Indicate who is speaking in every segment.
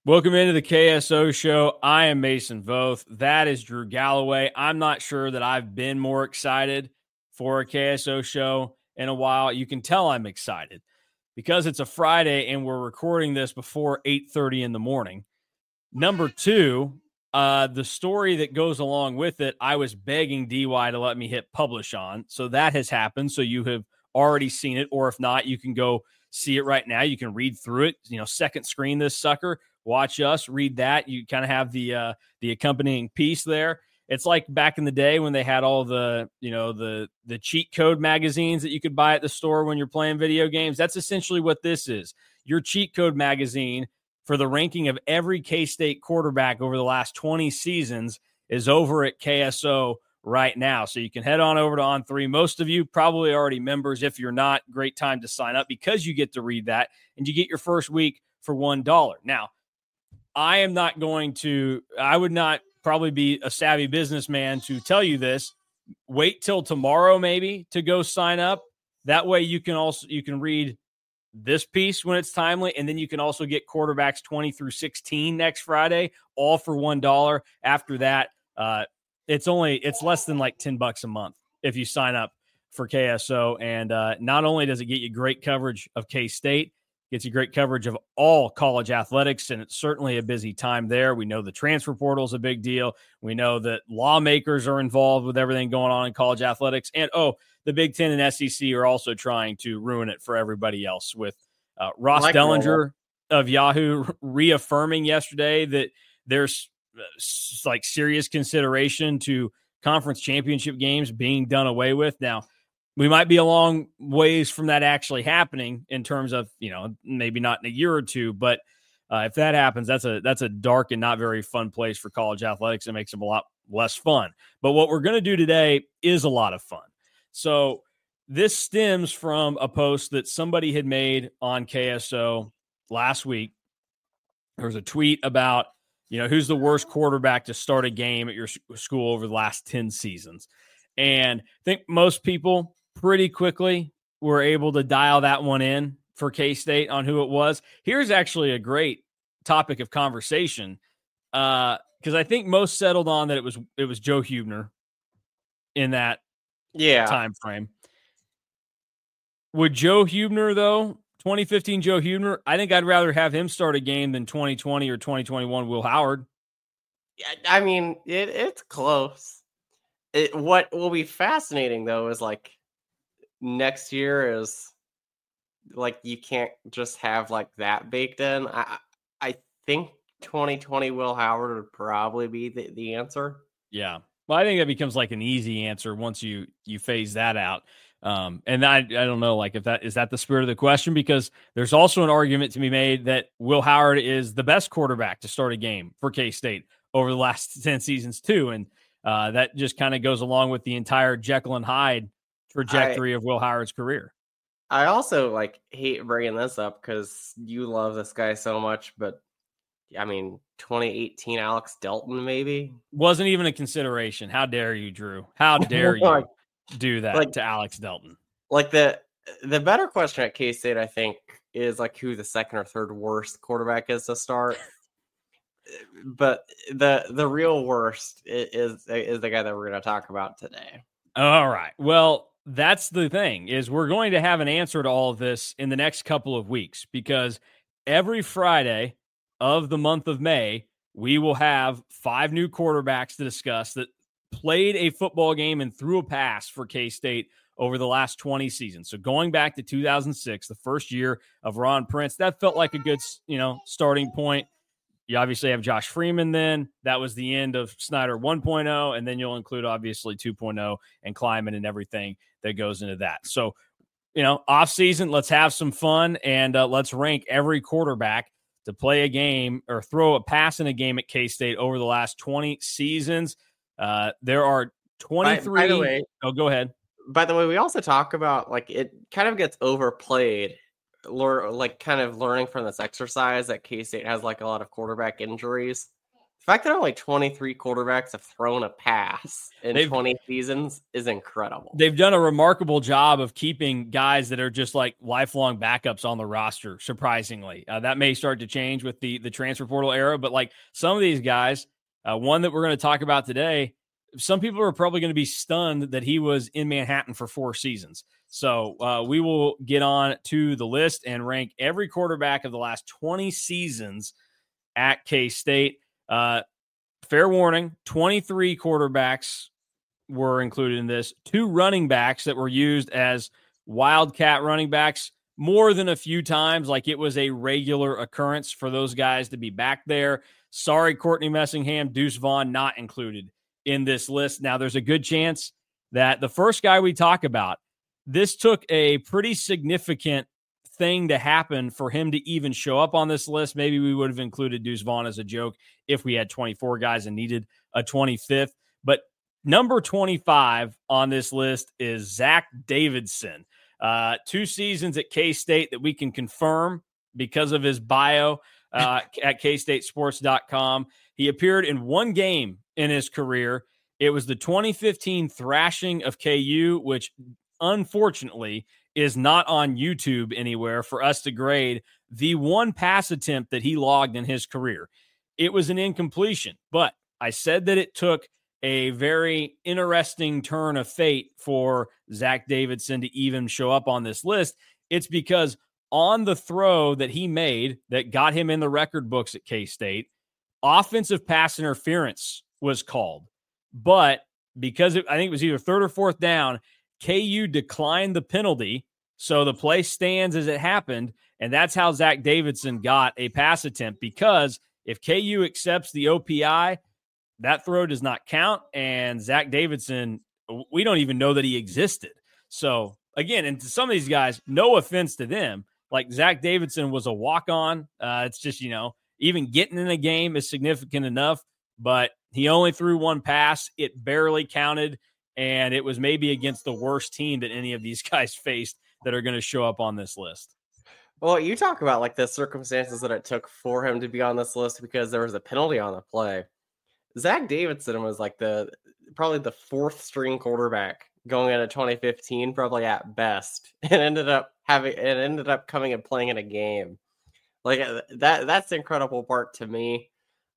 Speaker 1: Welcome into the KSO show. I am Mason Voth. That is Drew Galloway. I'm not sure that I've been more excited for a KSO show in a while. You can tell I'm excited because it's a Friday and we're recording this before 8:30 in the morning. Number two, the story that goes along with it, I was begging DY to let me hit publish on. So that has happened. So you have already seen it, or if not, you can go see it right now. You can read through it, second screen this sucker. Watch us read that. You kind of have the accompanying piece there. It's like back in the day when they had all the cheat code magazines that you could buy at the store when you're playing video games. That's essentially what this is. Your cheat code magazine for the ranking of every K-State quarterback over the last 20 seasons is over at KSO right now. So you can head on over to On3. Most of you probably already members. If you're not, great time to sign up because you get to read that and you get your first week for $1. Now, I would not probably be a savvy businessman to tell you this. Wait till tomorrow maybe to go sign up. That way you can read this piece when it's timely, and then you can also get quarterbacks 20 through 16 next Friday, all for $1. After that, it's less than like $10 a month if you sign up for KSO. And not only does it get you great coverage of K-State, gets you great coverage of all college athletics, and it's certainly a busy time there. We know the transfer portal is a big deal. We know that lawmakers are involved with everything going on in college athletics. And, the Big Ten and SEC are also trying to ruin it for everybody else with Ross Dellinger of Yahoo reaffirming yesterday that there's serious consideration to conference championship games being done away with. Now, we might be a long ways from that actually happening in terms of, maybe not in a year or two, but if that happens, that's a dark and not very fun place for college athletics. It makes them a lot less fun. But what we're going to do today is a lot of fun. So this stems from a post that somebody had made on KSO last week. There was a tweet about, who's the worst quarterback to start a game at your school over the last 10 seasons. And I think most people pretty quickly were able to dial that one in for K-State on who it was. Here's actually a great topic of conversation because I think most settled on that it was Joe Huebner in that time frame. Would Joe Huebner, though, 2015 Joe Huebner, I think I'd rather have him start a game than 2020 or 2021 Will Howard.
Speaker 2: I mean, it's close. What will be fascinating, though, is next year is you can't just have that baked in. I think 2020 Will Howard would probably be the answer.
Speaker 1: Yeah. Well, I think that becomes an easy answer once you phase that out. And I don't know, if that is that the spirit of the question, because there's also an argument to be made that Will Howard is the best quarterback to start a game for K-State over the last 10 seasons too. And that just kind of goes along with the entire Jekyll and Hyde trajectory of Will Howard's career.
Speaker 2: I also hate bringing this up because you love this guy so much, but I mean, 2018 Alex Delton maybe
Speaker 1: wasn't even a consideration. How dare you, Drew? How dare you do that to Alex Delton?
Speaker 2: The better question at K-State, I think, is who the second or third worst quarterback is to start. But the real worst is the guy that we're going to talk about today.
Speaker 1: All right. Well, that's the thing, is we're going to have an answer to all of this in the next couple of weeks, because every Friday of the month of May, we will have 5 new quarterbacks to discuss that played a football game and threw a pass for K-State over the last 20 seasons. So going back to 2006, the first year of Ron Prince, that felt like a good, starting point. You obviously have Josh Freeman then. That was the end of Snyder 1.0, and then you'll include obviously 2.0 and Kleiman and everything that goes into that. So, off season, let's have some fun and let's rank every quarterback to play a game or throw a pass in a game at K-State over the last 20 seasons. There are 23.
Speaker 2: By the way,
Speaker 1: go ahead.
Speaker 2: By the way, we also talk about it kind of gets overplayed. Kind of learning from this exercise that K-State has a lot of quarterback injuries fact that only 23 quarterbacks have thrown a pass in 20 seasons is incredible.
Speaker 1: They've done a remarkable job of keeping guys that are just like lifelong backups on the roster, surprisingly. That may start to change with the transfer portal era, but like some of these guys, one that we're going to talk about today, some people are probably going to be stunned that he was in Manhattan for 4 seasons. So we will get on to the list and rank every quarterback of the last 20 seasons at K-State. Fair warning, 23 quarterbacks were included in this. 2 running backs that were used as wildcat running backs more than a few times, like it was a regular occurrence for those guys to be back there. Sorry, Courtney Messingham, Deuce Vaughn not included in this list. Now, there's a good chance that the first guy we talk about, this took a pretty significant thing to happen for him to even show up on this list. Maybe we would have included Deuce Vaughn as a joke if we had 24 guys and needed a 25th. But number 25 on this list is Zach Davidson. 2 seasons at K-State that we can confirm because of his bio at kstatesports.com. He appeared in 1 game in his career. It was the 2015 thrashing of KU, which unfortunately is not on YouTube anywhere for us to grade the 1 pass attempt that he logged in his career. It was an incompletion, but I said that it took a very interesting turn of fate for Zach Davidson to even show up on this list. It's because on the throw that he made that got him in the record books at K-State, offensive pass interference was called. But because I think it was either 3rd or 4th down, KU declined the penalty, so the play stands as it happened, and that's how Zach Davidson got a pass attempt, because if KU accepts the OPI, that throw does not count, and Zach Davidson, we don't even know that he existed. So, again, and to some of these guys, no offense to them, like Zach Davidson was a walk-on. It's just, even getting in a game is significant enough, but he only threw 1 pass. It barely counted. And it was maybe against the worst team that any of these guys faced that are going to show up on this list.
Speaker 2: Well, you talk about like the circumstances that it took for him to be on this list because there was a penalty on the play. Zach Davidson was like probably the 4th string quarterback going into 2015, probably at best, and ended up coming and playing in a game. Like that's the incredible part to me.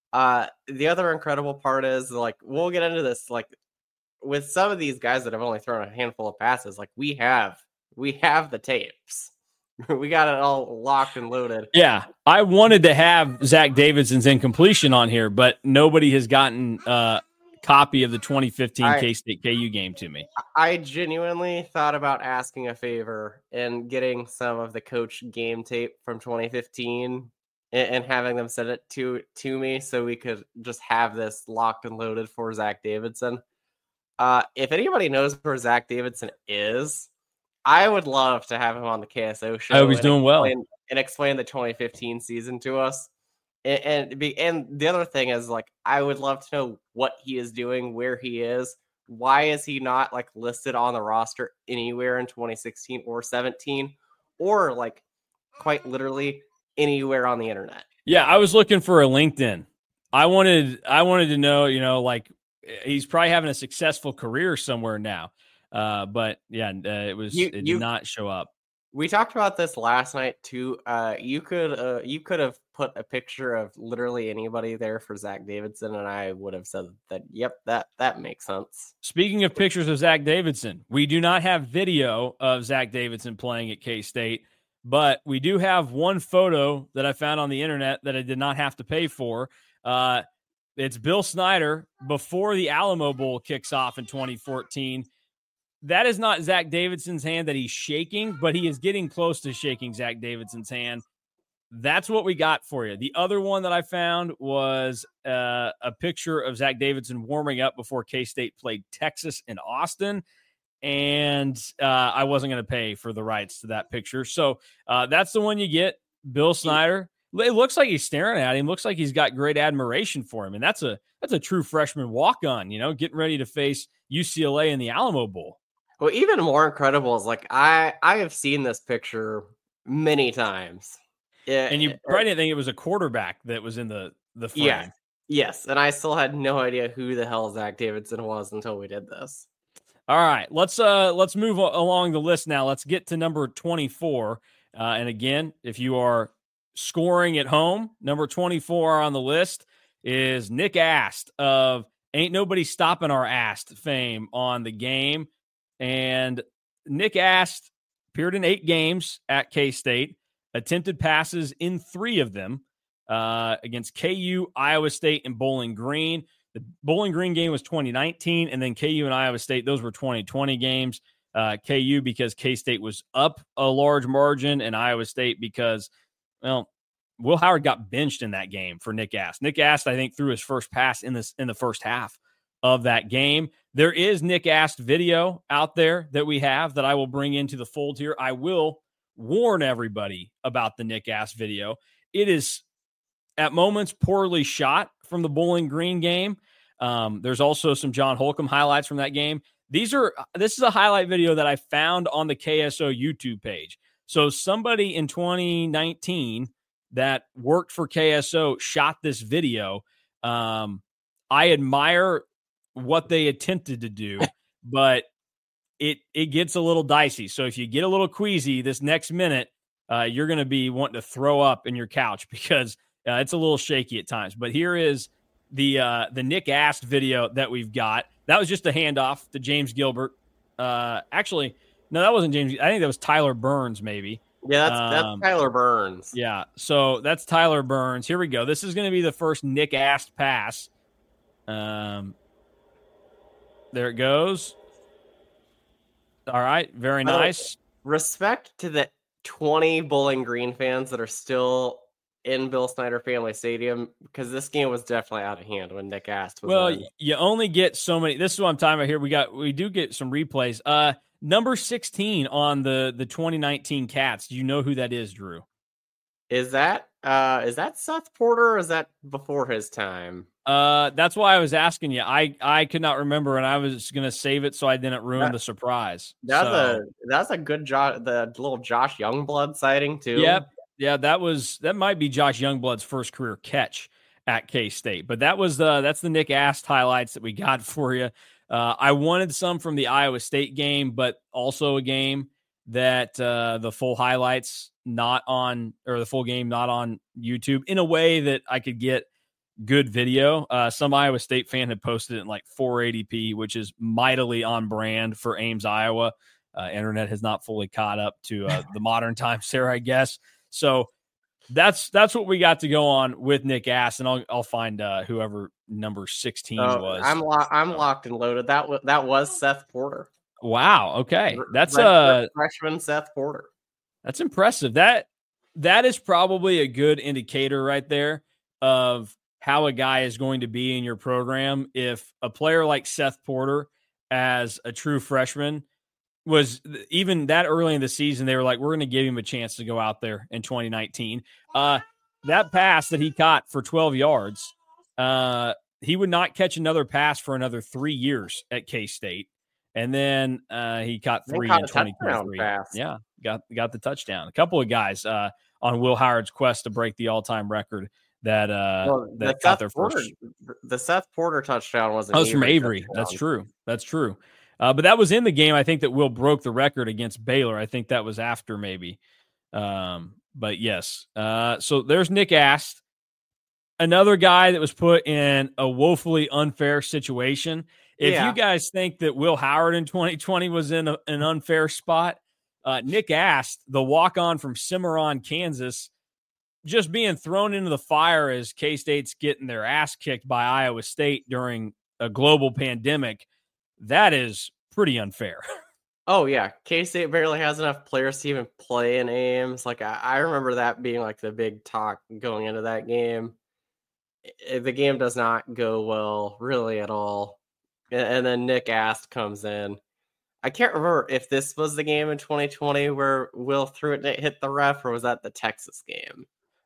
Speaker 2: The other incredible part is like we'll get into this like with some of these guys that have only thrown a handful of passes, like we have the tapes. We got it all locked and loaded.
Speaker 1: Yeah, I wanted to have Zach Davidson's incompletion on here, but nobody has gotten a copy of the 2015 K-State KU game to me.
Speaker 2: I genuinely thought about asking a favor and getting some of the coach game tape from 2015 and having them send it to me so we could just have this locked and loaded for Zach Davidson. If anybody knows where Zach Davidson is, I would love to have him on the KSO show.
Speaker 1: I hope he's doing well.
Speaker 2: And explain the 2015 season to us. And the other thing is, like, I would love to know what he is doing, where he is. Why is he not, like, listed on the roster anywhere in 2016 or 17? Or, like, quite literally anywhere on the internet?
Speaker 1: Yeah, I was looking for a LinkedIn. I wanted to know, like, he's probably having a successful career somewhere now. But yeah, it did not show up.
Speaker 2: We talked about this last night too. You could have put a picture of literally anybody there for Zach Davidson, and I would have said that, yep, that makes sense.
Speaker 1: Speaking of pictures of Zach Davidson, we do not have video of Zach Davidson playing at K-State, but we do have one photo that I found on the internet that I did not have to pay for. It's Bill Snyder before the Alamo Bowl kicks off in 2014. That is not Zach Davidson's hand that he's shaking, but he is getting close to shaking Zach Davidson's hand. That's what we got for you. The other one that I found was a picture of Zach Davidson warming up before K-State played Texas in Austin, and I wasn't going to pay for the rights to that picture. So that's the one you get, Bill Snyder. It looks like he's staring at him. Looks like he's got great admiration for him, and that's a true freshman walk-on, getting ready to face UCLA in the Alamo Bowl.
Speaker 2: Well, even more incredible is like I have seen this picture many times.
Speaker 1: And you probably didn't think it was a quarterback that was in the frame.
Speaker 2: Yeah. Yes, and I still had no idea who the hell Zach Davidson was until we did this.
Speaker 1: All right, let's move along the list now. Let's get to number 24. And again, if you are scoring at home, number 24 on the list is Nick Ast of Ain't Nobody Stopping Our Ast fame on the game. And Nick Ast appeared in 8 games at K-State, attempted passes in 3 of them against KU, Iowa State, and Bowling Green. The Bowling Green game was 2019, and then KU and Iowa State, those were 2020 games. KU because K-State was up a large margin, and Iowa State because, well, Will Howard got benched in that game for Nick Ast. Nick Ast, I think, threw his first pass in the first half of that game. There is Nick Ast video out there that we have that I will bring into the fold here. I will warn everybody about the Nick Ast video. It is at moments poorly shot from the Bowling Green game. There's also some John Holcomb highlights from that game. This is a highlight video that I found on the KSO YouTube page. So somebody in 2019 that worked for KSO shot this video. I admire what they attempted to do, but it gets a little dicey. So if you get a little queasy this next minute, you're going to be wanting to throw up in your couch because it's a little shaky at times. But here is the Nick Ast video that we've got. That was just a handoff to James Gilbert. Actually, no, that wasn't James. I think that was Tyler Burns, maybe.
Speaker 2: Yeah, that's Tyler Burns.
Speaker 1: Yeah, so that's Tyler Burns. Here we go. This is going to be the first Nick Ast pass. There it goes. All right, very nice.
Speaker 2: Respect to the 20 Bowling Green fans that are still in Bill Snyder Family Stadium, because this game was definitely out of hand when Nick Ast was in.
Speaker 1: You only get so many. This is what I'm talking about here. We do get some replays. Number 16 on the 2019 Cats. Do you know who that is, Drew?
Speaker 2: Is that Seth Porter, or is that before his time?
Speaker 1: That's why I was asking you. I could not remember, and I was going to save it so I didn't ruin the surprise.
Speaker 2: That's a good the little Josh Youngblood sighting too.
Speaker 1: Yep. Yeah, that might be Josh Youngblood's first career catch at K-State. But that's the Nick Ast highlights that we got for you. I wanted some from the Iowa State game, but also a game that the full highlights the full game not on YouTube, in a way that I could get good video. Some Iowa State fan had posted it in like 480p, which is mightily on brand for Ames, Iowa. Internet has not fully caught up to the modern times there, I guess. So that's what we got to go on with Nick Ast, and I'll find whoever number 16 was.
Speaker 2: I'm locked and loaded. That was Seth Porter.
Speaker 1: Wow. Okay, that's
Speaker 2: freshman Seth Porter.
Speaker 1: That's impressive. That is probably a good indicator right there of how a guy is going to be in your program. If a player like Seth Porter, as a true freshman, was even that early in the season, they were like, we're going to give him a chance to go out there in 2019. That pass that he caught for 12 yards, he would not catch another pass for another 3 years at K-State. And then he caught 3 in 2023. Yeah, got the touchdown. A couple of guys on Will Howard's quest to break the all-time record that got their first.
Speaker 2: The Seth Porter touchdown was
Speaker 1: from Avery. Touchdown. That's true. But that was in the game, I think, that Will broke the record against Baylor. I think that was after maybe. But yes. So there's Nick Ast, another guy that was put in a woefully unfair situation. If you guys think that Will Howard in 2020 was in an unfair spot, Nick Ast, the walk-on from Cimarron, Kansas, just being thrown into the fire as K-State's getting their ass kicked by Iowa State during a global pandemic, that is pretty unfair.
Speaker 2: Oh, yeah. K-State barely has enough players to even play in Ames. Like, I remember that being like the big talk going into that game. The game does not go well, really, at all. And then Nick Ast comes in. I can't remember if this was the game in 2020 where Will threw it and it hit the ref, or was that the Texas game?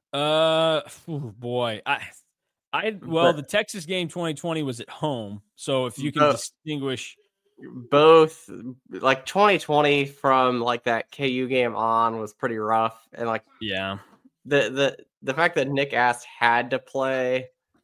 Speaker 1: Boy. The Texas game 2020 was at home. So if you can distinguish
Speaker 2: both, like 2020 from like that KU game on was pretty rough. And like,
Speaker 1: yeah,
Speaker 2: the fact that Nick Ast had to play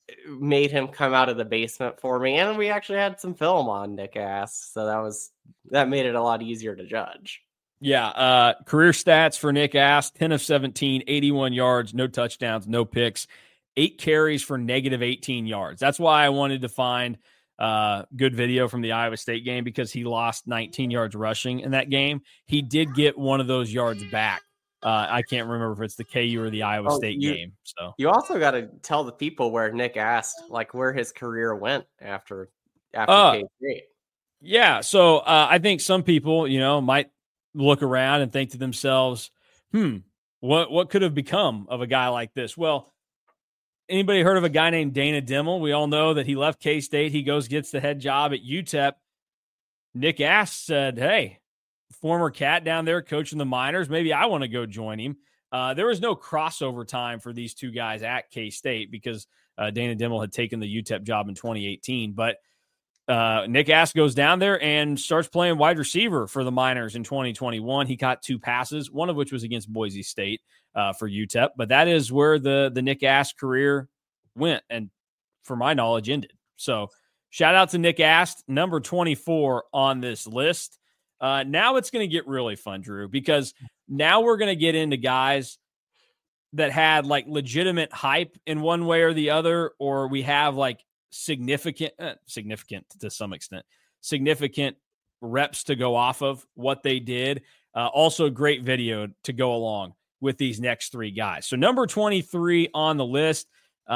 Speaker 2: made him come out of the basement for me. And we actually had some film on Nick Ast, so that made it a lot easier to judge.
Speaker 1: Yeah, career stats for Nick Ast, 10 of 17, 81 yards, no touchdowns, no picks, 8 carries for negative 18 yards. That's why I wanted to find good video from the Iowa State game, because he lost 19 yards rushing in that game. He did get one of those yards back. I can't remember if it's the KU or the Iowa State game. So
Speaker 2: you also got to tell the people where Nick Ast, like where his career went after K-State.
Speaker 1: Yeah, so I think some people, might look around and think to themselves, what could have become of a guy like this? Well, anybody heard of a guy named Dana Dimel? We all know that he left K-State. He gets the head job at UTEP. Nick Ast said, hey, former Cat down there coaching the minors, maybe I want to go join him. There was no crossover time for these two guys at K-State because Dana Dimel had taken the UTEP job in 2018. But Nick Ast goes down there and starts playing wide receiver for the Miners in 2021. He caught 2 passes, one of which was against Boise State for UTEP. But that is where the Nick Ast career went and, for my knowledge, ended. So shout out to Nick Ast, number 24 on this list. Now it's going to get really fun, Drew, because now we're going to get into guys that had like legitimate hype in one way or the other, or we have like significant to some extent, significant reps to go off of what they did. Also great video to go along with these next 3 guys. So number 23 on the list,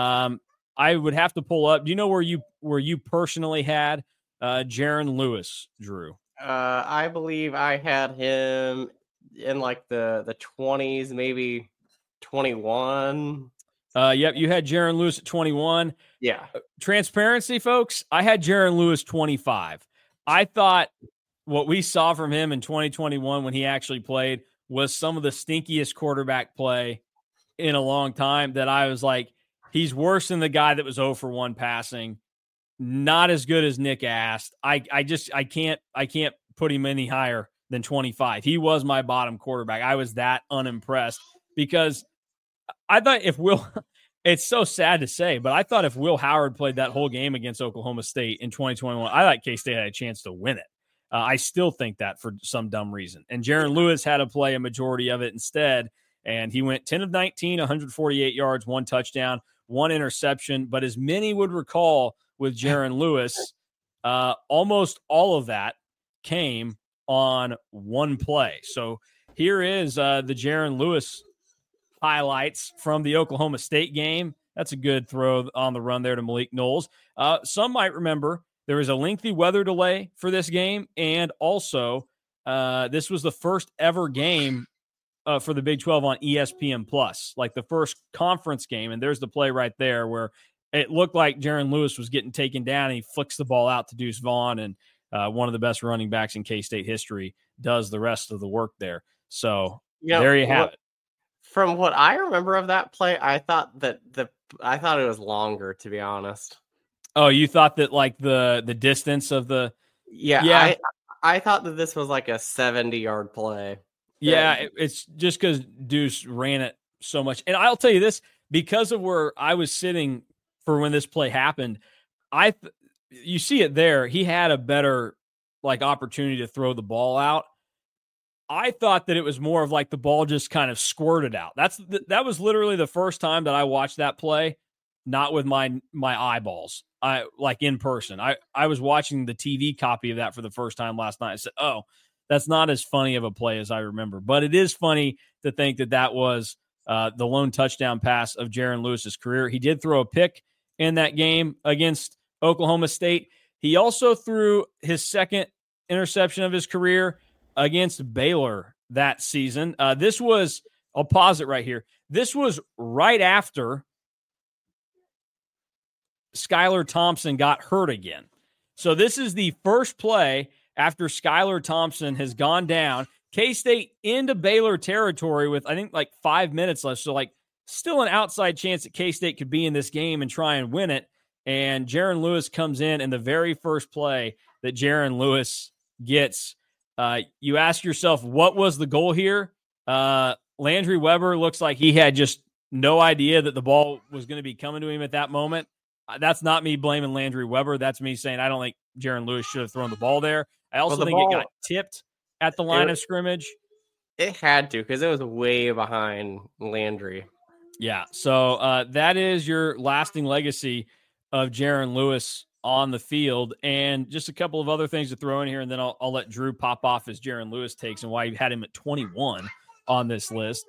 Speaker 1: I would have to pull up. Do you know where you personally had Jaron Lewis, Drew?
Speaker 2: I believe I had him in like the 20s, maybe 21.
Speaker 1: Yep, you had Jaron Lewis at 21.
Speaker 2: Yeah.
Speaker 1: Transparency, folks, I had Jaron Lewis 25. I thought what we saw from him in 2021 when he actually played was some of the stinkiest quarterback play in a long time, that I was like, he's worse than the guy that was 0 for 1 passing. Not as good as Nick Ast. I can't put him any higher than 25. He was my bottom quarterback. I was that unimpressed because I thought if Will, it's so sad to say, but I thought if Will Howard played that whole game against Oklahoma State in 2021, I thought K-State had a chance to win it. I still think that for some dumb reason. And Jaron Lewis had to play a majority of it instead, and he went 10 of 19, 148 yards, 1 touchdown, 1 interception. But as many would recall with Jaron Lewis, almost all of that came on 1 play. So here is the Jaron Lewis highlights from the Oklahoma State game. That's a good throw on the run there to Malik Knowles. Some might remember there was a lengthy weather delay for this game, and also this was the first ever game for the Big 12 on ESPN Plus, like the first conference game. And there's the play right there where it looked like Jaron Lewis was getting taken down, and he flicks the ball out to Deuce Vaughn, and one of the best running backs in K-State history does the rest of the work there. So there you have it.
Speaker 2: From what I remember of that play, I thought it was longer, to be honest.
Speaker 1: Oh, you thought that like the distance of the
Speaker 2: I thought that this was like a 70-yard play.
Speaker 1: Yeah, it's just because Deuce ran it so much. And I'll tell you this, because of where I was sitting for when this play happened, you see it there. He had a better like opportunity to throw the ball out. I thought that it was more of like the ball just kind of squirted out. That was literally the first time that I watched that play, not with my eyeballs. I like in person. I was watching the TV copy of that for the first time last night. I said, "Oh, that's not as funny of a play as I remember." But it is funny to think that was the lone touchdown pass of Jaron Lewis's career. He did throw a pick in that game against Oklahoma State. He also threw his second interception of his career against Baylor that season. I'll pause it right here. This was right after Skylar Thompson got hurt again. So this is the first play after Skylar Thompson has gone down. K-State into Baylor territory with, I think, like 5 minutes left. So, like, still an outside chance that K-State could be in this game and try and win it. And Jaron Lewis comes in, and the very first play that Jaron Lewis gets, you ask yourself, what was the goal here? Landry Weber looks like he had just no idea that the ball was going to be coming to him at that moment. That's not me blaming Landry Weber. That's me saying I don't think Jaron Lewis should have thrown the ball there. I also think it got tipped at the line of scrimmage.
Speaker 2: It had to, because it was way behind Landry.
Speaker 1: Yeah, so that is your lasting legacy of Jaron Lewis on the field. And just a couple of other things to throw in here, and then I'll let Drew pop off his Jaron Lewis takes and why he had him at 21 on this list.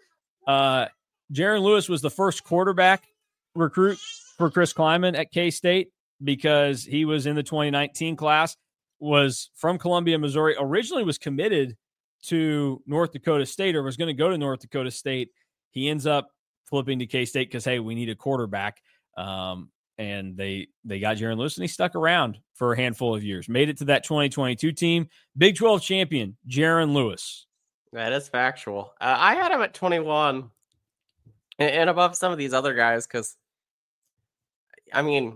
Speaker 1: Jaron Lewis was the first quarterback recruit for Chris Klieman at K-State because he was in the 2019 class, was from Columbia, Missouri, originally was committed to North Dakota State or was going to go to North Dakota State. He ends up flipping to K-State because, hey, we need a quarterback. And they got Jaron Lewis, and he stuck around for a handful of years. Made it to that 2022 team. Big 12 champion, Jaron Lewis.
Speaker 2: That is factual. I had him at 21 and above some of these other guys because, I mean,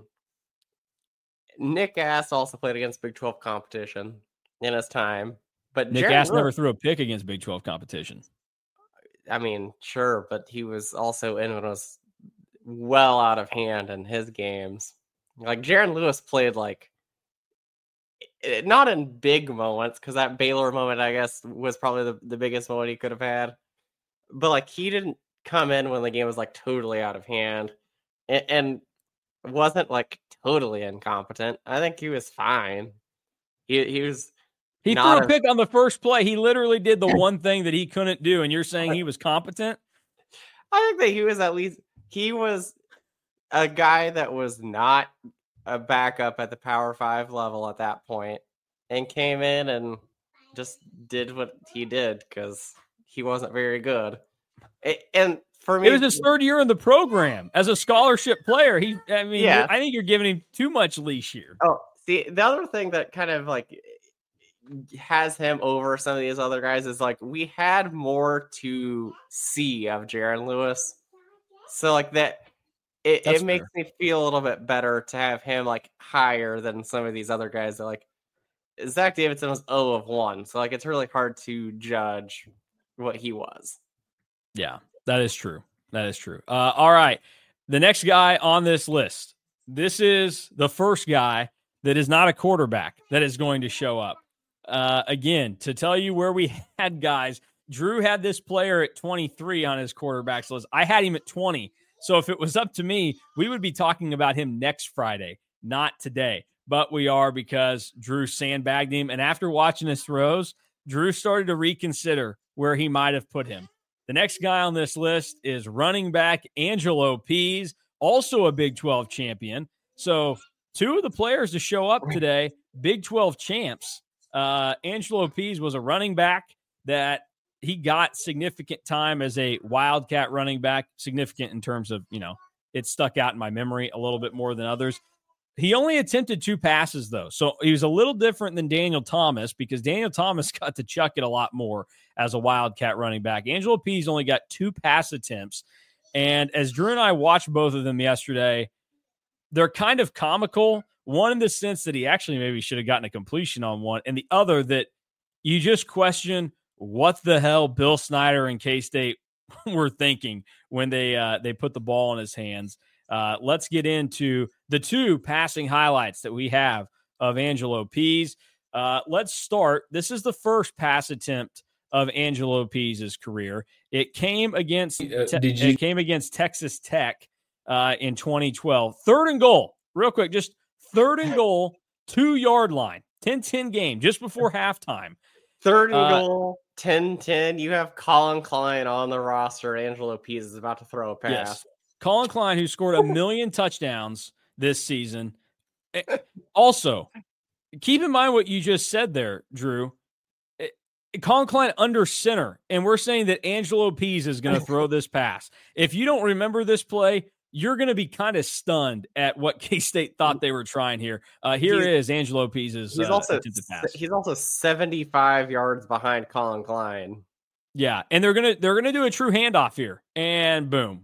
Speaker 2: Nick Ass also played against Big 12 competition in his time. But
Speaker 1: Nick Ass never threw a pick against Big 12 competition.
Speaker 2: I mean, sure, but he was also in when it was well out of hand in his games. Like, Jaron Lewis played, like, not in big moments, because that Baylor moment, I guess, was probably the biggest moment he could have had. But, like, he didn't come in when the game was, like, totally out of hand and wasn't, like, totally incompetent. I think he was fine. He was...
Speaker 1: He threw a pick on the first play. He literally did the one thing that he couldn't do, and you're saying he was competent?
Speaker 2: I think that he was at least... He was a guy that was not a backup at the Power 5 level at that point and came in and just did what he did because he wasn't very good. And for me...
Speaker 1: It was his third year in the program as a scholarship player. I think you're giving him too much leash here.
Speaker 2: Oh, see, the other thing that kind of, like, has him over some of these other guys is, like, we had more to see of Jaron Lewis. So, like, that, it makes me feel a little bit better to have him, like, higher than some of these other guys that, like, Zach Davidson was 0 of 1. So, like, it's really hard to judge what he was.
Speaker 1: Yeah, that is true. That is true. All right. The next guy on this list, this is the first guy that is not a quarterback that is going to show up. Again, to tell you where we had guys, Drew had this player at 23 on his quarterbacks list. I had him at 20. So if it was up to me, we would be talking about him next Friday, not today. But we are because Drew sandbagged him. And after watching his throws, Drew started to reconsider where he might have put him. The next guy on this list is running back Angelo Pease, also a Big 12 champion. So two of the players to show up today, Big 12 champs. Angelo Pease was a running back that he got significant time as a Wildcat running back, significant in terms of, it stuck out in my memory a little bit more than others. He only attempted 2 passes, though. So he was a little different than Daniel Thomas because Daniel Thomas got to chuck it a lot more as a Wildcat running back. Angelo Pease only got 2 pass attempts. And as Drew and I watched both of them yesterday, they're kind of comical. One in the sense that he actually maybe should have gotten a completion on one, and the other that you just question what the hell Bill Snyder and K-State were thinking when they put the ball in his hands. Let's get into the 2 passing highlights that we have of Angelo Pease. Let's start. This is the first pass attempt of Angelo Pease's career. It came against Texas Tech in 2012. 3rd and goal. Real quick, just 3rd and goal, 2-yard line, 10-10 game, just before halftime.
Speaker 2: 3rd and goal, 10-10. You have Colin Klein on the roster. Angelo Pease is about to throw a pass.
Speaker 1: Yes. Colin Klein, who scored 1 million touchdowns this season. Also, keep in mind what you just said there, Drew. Colin Klein under center, and we're saying that Angelo Pease is going to throw this pass. If you don't remember this play, you're going to be kind of stunned at what K-State thought they were trying here. Here is Angelo Pease's attempted pass.
Speaker 2: He's also 75 yards behind Colin Klein.
Speaker 1: Yeah, and they're gonna do a true handoff here, and boom.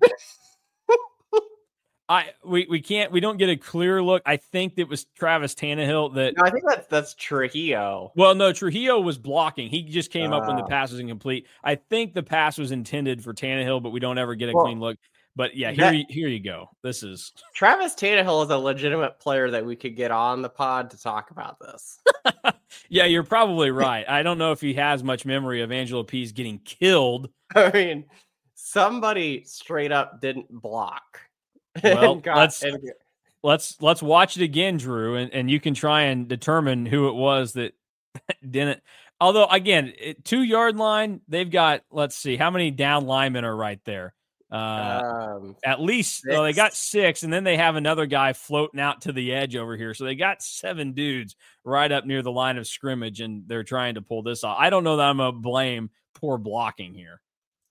Speaker 1: We don't get a clear look. I think it was Travis Tannehill that.
Speaker 2: No, I think that's Trujillo.
Speaker 1: Well, no, Trujillo was blocking. He just came up when the pass was incomplete. I think the pass was intended for Tannehill, but we don't ever get a clean look. But yeah, here you go. This is
Speaker 2: Travis Tannehill is a legitimate player that we could get on the pod to talk about this.
Speaker 1: Yeah, you're probably right. I don't know if he has much memory of Angelo Pease getting killed.
Speaker 2: I mean, somebody straight up didn't block.
Speaker 1: Well, let's watch it again, Drew, and you can try and determine who it was that didn't. Although, again, 2-yard line, they've got, let's see, how many down linemen are right there? At least, well, they got 6, and then they have another guy floating out to the edge over here. So they got 7 dudes right up near the line of scrimmage, and they're trying to pull this off. I don't know that I'm going to blame poor blocking here.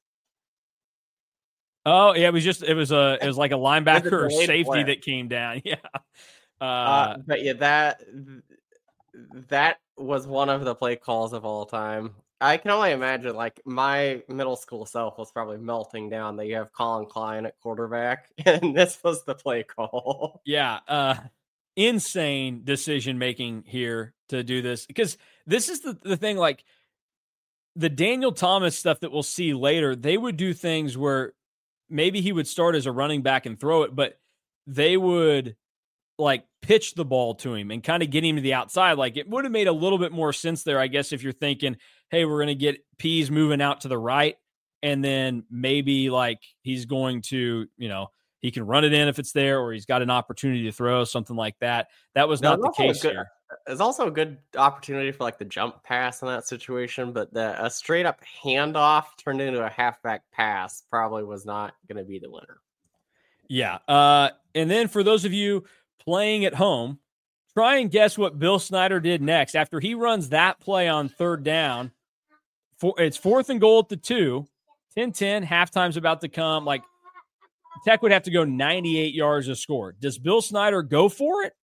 Speaker 1: Oh, yeah, it was like a linebacker or safety that came down. Yeah.
Speaker 2: But yeah, that was one of the play calls of all time. I can only imagine, like, my middle school self was probably melting down that you have Colin Klein at quarterback, and this was the play call.
Speaker 1: Yeah, insane decision-making here to do this. Because this is the thing, like, the Daniel Thomas stuff that we'll see later, they would do things where maybe he would start as a running back and throw it, but they would like pitch the ball to him and kind of get him to the outside. Like it would have made a little bit more sense there, I guess, if you're thinking, hey, we're going to get Pease moving out to the right. And then maybe like he's going to, he can run it in if it's there, or he's got an opportunity to throw, something like that. That was not the case here.
Speaker 2: It's also a good opportunity for like the jump pass in that situation, but a straight up handoff turned into a halfback pass probably was not going to be the winner.
Speaker 1: Yeah. And then for those of you playing at home, try and guess what Bill Snyder did next. After he runs that play on third down, it's 4th and goal at the 2, 10-10, halftime's about to come. Like Tech would have to go 98 yards to score. Does Bill Snyder go for it?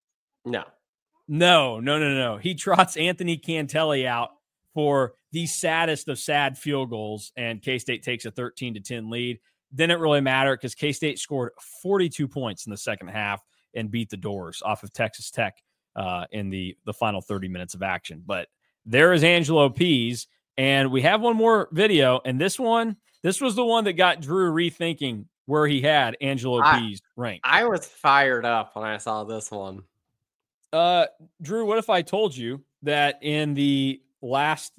Speaker 1: No. He trots Anthony Cantelli out for the saddest of sad field goals, and K-State takes a 13-10 lead. Didn't really matter because K-State scored 42 points in the second half and beat the doors off of Texas Tech in the final 30 minutes of action. But there is Angelo Pease, and we have one more video, and this was the one that got Drew rethinking where he had Angelo Pease ranked.
Speaker 2: I was fired up when I saw this one.
Speaker 1: Drew, what if I told you that in the last,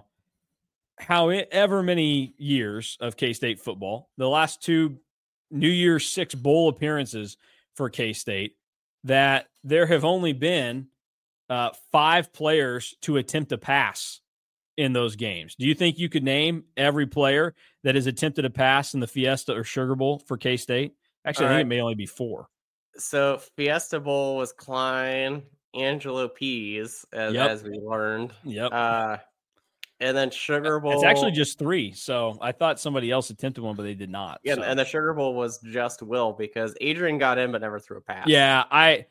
Speaker 1: however many years of K-State football, the last 2 New Year's 6 bowl appearances for K-State, that there have only been 5 players to attempt a pass in those games? Do you think you could name every player that has attempted a pass in the Fiesta or Sugar Bowl for K-State? Actually, I think it may only be 4.
Speaker 2: So Fiesta Bowl was Klein, Angelo Pease, as we learned.
Speaker 1: Yep.
Speaker 2: And then Sugar Bowl.
Speaker 1: It's actually just 3. So I thought somebody else attempted one, but they did not.
Speaker 2: Yeah, and the Sugar Bowl was just Will because Adrian got in but never threw a pass.
Speaker 1: Yeah, I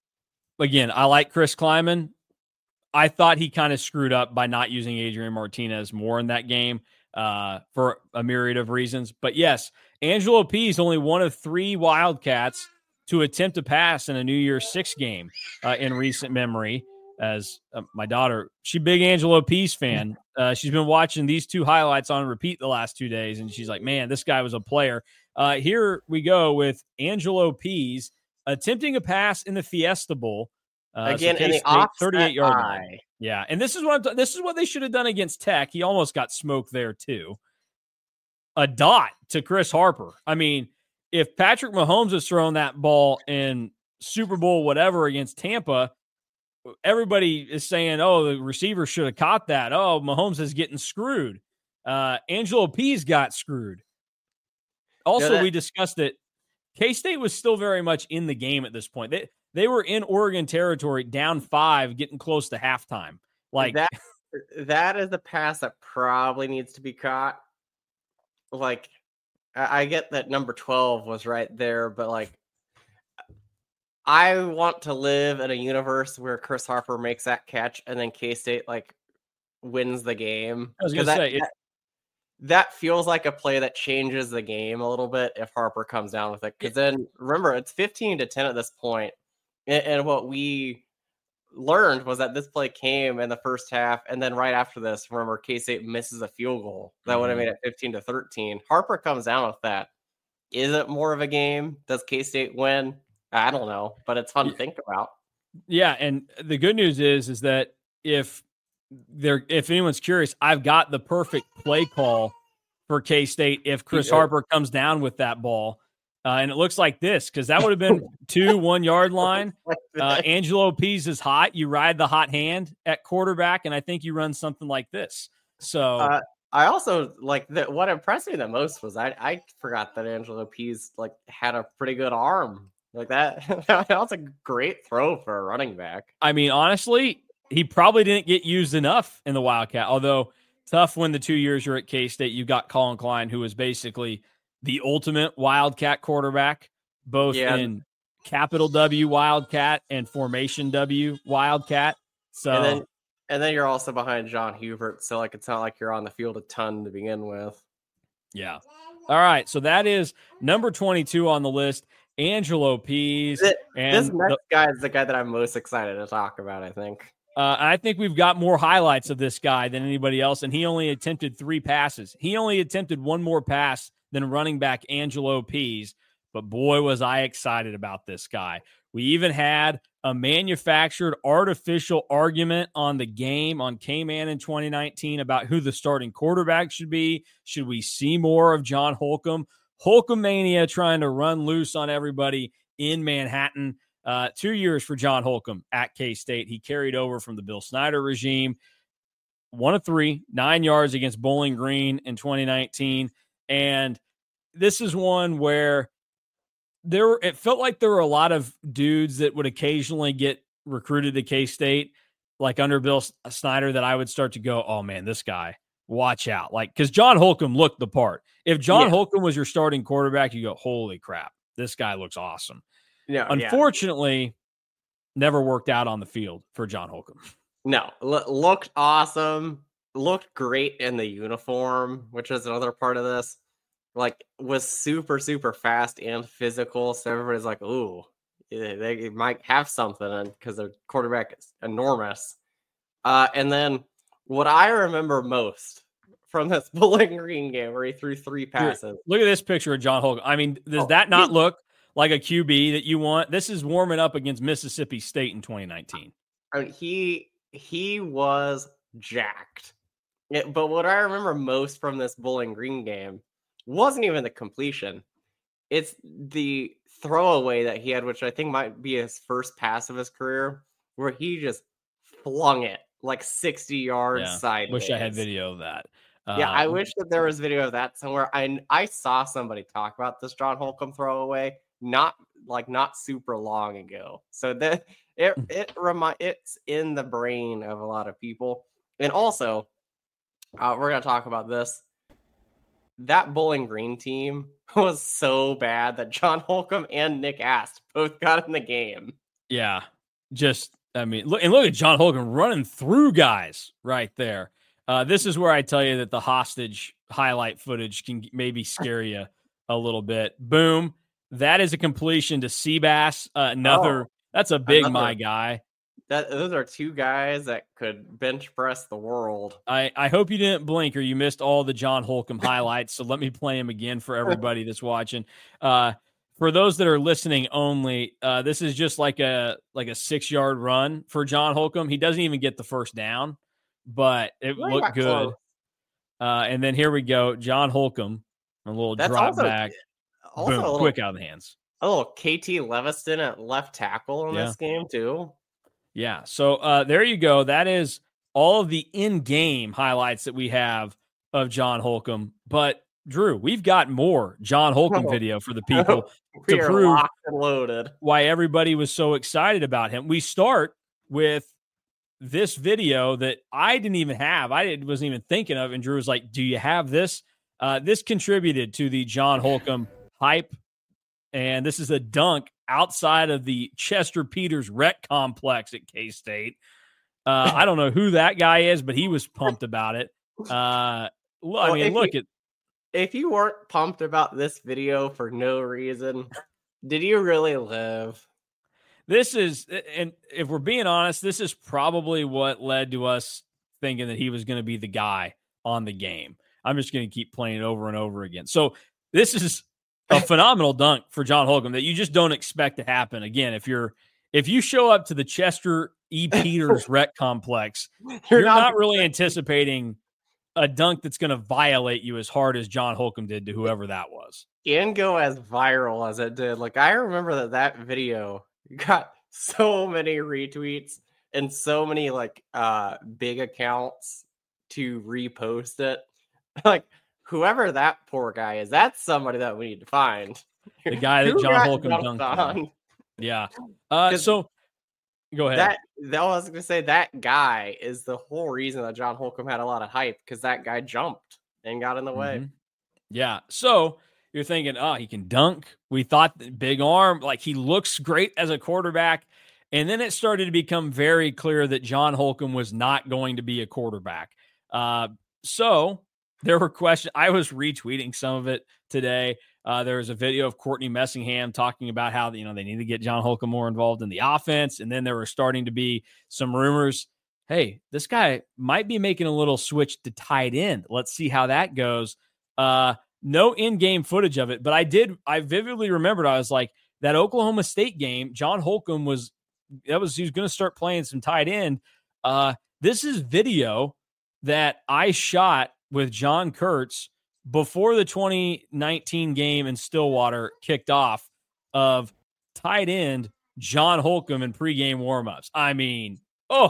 Speaker 1: like Chris Kleiman. I thought he kind of screwed up by not using Adrian Martinez more in that game for a myriad of reasons. But yes, Angelo Pease, only one of 3 Wildcats to attempt a pass in a New Year's 6 game in recent memory. As my daughter, she's a big Angelo Pease fan. She's been watching these 2 highlights on repeat the last 2 days, and she's like, man, this guy was a player. Here we go with Angelo Pease attempting a pass in the Fiesta Bowl.
Speaker 2: Again, in the offset
Speaker 1: 38-yard line. Yeah, and this is what they should have done against Tech. He almost got smoked there too. A dot to Chris Harper. I mean, if Patrick Mahomes has thrown that ball in Super Bowl whatever against Tampa, everybody is saying, oh, the receiver should have caught that. Oh, Mahomes is getting screwed. Angelo Pease got screwed. Also, we discussed that K-State was still very much in the game at this point. They were in Oregon territory, down 5, getting close to halftime. Like
Speaker 2: that is a pass that probably needs to be caught. Like, I get that number 12 was right there, but like, I want to live in a universe where Chris Harper makes that catch and then K-State like wins the game.
Speaker 1: I was going to say
Speaker 2: that feels like a play that changes the game a little bit if Harper comes down with it. Because then remember, it's 15-10 at this point. And what we learned was that this play came in the first half, and then right after this, remember, K-State misses a field goal that would have made it 15-13. Harper comes down with that. Is it more of a game? Does K-State win? I don't know, but it's fun to think about.
Speaker 1: Yeah, and the good news is that if anyone's curious, I've got the perfect play call for K-State if Chris Harper comes down with that ball. And it looks like this, because that would have been 1 yard line. Angelo Pease is hot. You ride the hot hand at quarterback, and I think you run something like this. So
Speaker 2: I also like that. What impressed me the most was I forgot that Angelo Pease had a pretty good arm like that. That was a great throw for a running back.
Speaker 1: I mean, honestly, he probably didn't get used enough in the Wildcat. Although tough when the 2 years you're at K-State, you got Colin Klein, who was basically the ultimate Wildcat quarterback, both in capital W Wildcat and formation W Wildcat. So.
Speaker 2: And then you're also behind John Hubert, so it's not like you're on the field a ton to begin with.
Speaker 1: Yeah. All right, so that is number 22 on the list, Angelo Pease.
Speaker 2: This next guy is the guy that I'm most excited to talk about, I think.
Speaker 1: I think we've got more highlights of this guy than anybody else, and he only attempted 3 passes. He only attempted 1 more pass than running back Angelo Pease, but boy, was I excited about this guy. We even had a manufactured artificial argument on the game on K-Man in 2019 about who the starting quarterback should be. Should we see more of John Holcomb? Holcomb-mania trying to run loose on everybody in Manhattan. 2 years for John Holcomb at K-State. He carried over from the Bill Snyder regime. 1 of 3, 9 yards against Bowling Green in 2019. And this is one where it felt like there were a lot of dudes that would occasionally get recruited to K-State, like under Bill Snyder, that I would start to go, oh man, this guy, watch out. Because John Holcomb looked the part. If John Holcomb was your starting quarterback, you go, holy crap, this guy looks awesome. Unfortunately, never worked out on the field for John Holcomb.
Speaker 2: No, looked awesome. Looked great in the uniform, which is another part of this. Was super, super fast and physical. So everybody's like, ooh, they might have something because their quarterback is enormous. And then what I remember most from this Bowling Green game where he threw 3 passes.
Speaker 1: Look at this picture of John Holcomb. I mean, does that not look like a QB that you want? This is warming up against Mississippi State in 2019.
Speaker 2: I mean, he was jacked. But what I remember most from this Bowling Green game wasn't even the completion. It's the throwaway that he had, which I think might be his first pass of his career, where he just flung it 60 yards sideways.
Speaker 1: Wish I had video of that.
Speaker 2: I wish that there was video of that somewhere. I saw somebody talk about this John Holcomb throwaway not super long ago. So that it's in the brain of a lot of people. And also, we're gonna talk about this. That Bowling Green team was so bad that John Holcomb and Nick Ast both got in the game.
Speaker 1: Yeah. Look at John Holcomb running through guys right there. This is where I tell you that the hostage highlight footage can maybe scare you a little bit. Boom. That is a completion to Seabass. That's a big my guy.
Speaker 2: Those are 2 guys that could bench press the world.
Speaker 1: I hope you didn't blink or you missed all the John Holcomb highlights. So let me play him again for everybody that's watching. For those that are listening only, this is just like a 6-yard run for John Holcomb. He doesn't even get the first down, but it looked good. And then here we go, John Holcomb, a little drop back, boom, quick out of the hands.
Speaker 2: A little KT Leviston at left tackle in this game too.
Speaker 1: Yeah, so there you go. That is all of the in-game highlights that we have of John Holcomb. But, Drew, we've got more John Holcomb video for the people to prove
Speaker 2: locked and loaded.
Speaker 1: Why everybody was so excited about him. We start with this video that I didn't even have. I wasn't even thinking of, and Drew was like, do you have this? This contributed to the John Holcomb hype, and this is a dunk outside of the Chester Peters Rec Complex at K-State. I don't know who that guy is, but he was pumped about it.
Speaker 2: If you weren't pumped about this video for no reason, did you really live?
Speaker 1: This is, and if we're being honest, this is probably what led to us thinking that he was going to be the guy on the game. I'm just going to keep playing it over and over again. So this is a phenomenal dunk for John Holcomb that you just don't expect to happen again. If you show up to the Chester E. Peters Rec Complex, you're not really anticipating a dunk that's going to violate you as hard as John Holcomb did to whoever that was.
Speaker 2: And go as viral as it did. Like, I remember that video got so many retweets and so many like big accounts to repost it. Like, whoever that poor guy is, that's somebody that we need to find.
Speaker 1: The guy that John Holcomb dunked on. Yeah. So go ahead.
Speaker 2: I was going to say that guy is the whole reason that John Holcomb had a lot of hype, because that guy jumped and got in the way.
Speaker 1: Yeah. So you're thinking, oh, he can dunk. We thought big arm, like he looks great as a quarterback. And then it started to become very clear that John Holcomb was not going to be a quarterback. So there were questions. I was retweeting some of it today. There was a video of Courtney Messingham talking about how, they need to get John Holcomb more involved in the offense. And then there were starting to be some rumors. Hey, this guy might be making a little switch to tight end. Let's see how that goes. No in-game footage of it, but I vividly remembered. I was like, that Oklahoma State game, John Holcomb he was going to start playing some tight end. This is video that I shot with John Kurtz before the 2019 game in Stillwater kicked off, of tight end John Holcomb in pregame warmups. I mean,